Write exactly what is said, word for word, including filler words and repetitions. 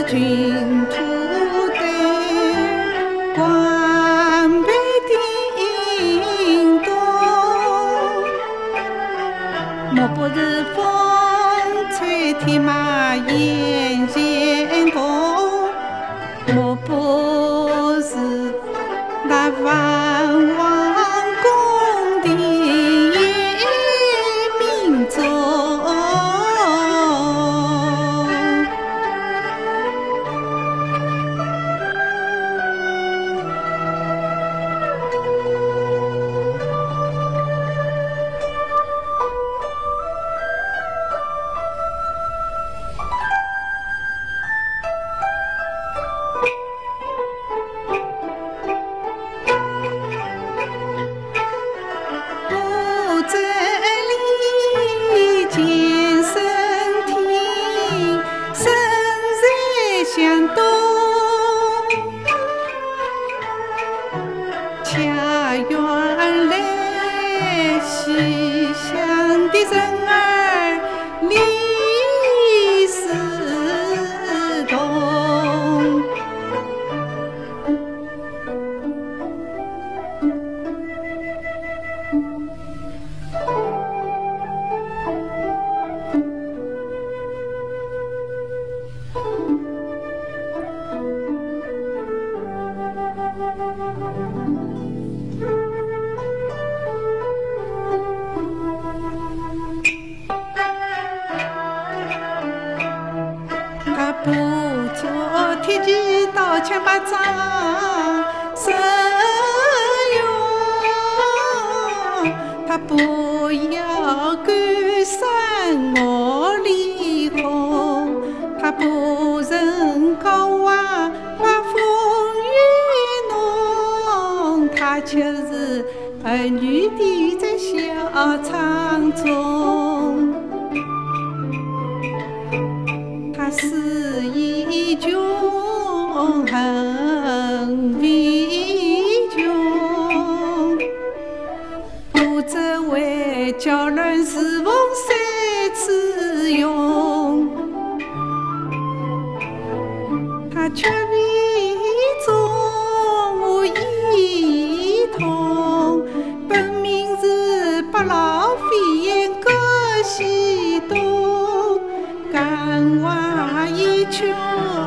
军土对关北叮咚，莫不是风吹天马艳艳红，莫不是那万王宫的民众。向东，恰原来西厢的人儿李思东。他不做铁骑刀枪把仗使用，他不要赶山我离空，他不人高望把风雨浓，他却是儿女的在小场中。他是一穷恨为穷，不责为叫人侍奉三次用，他却为众无一同，本名是八老飞燕葛西东。干娃一穷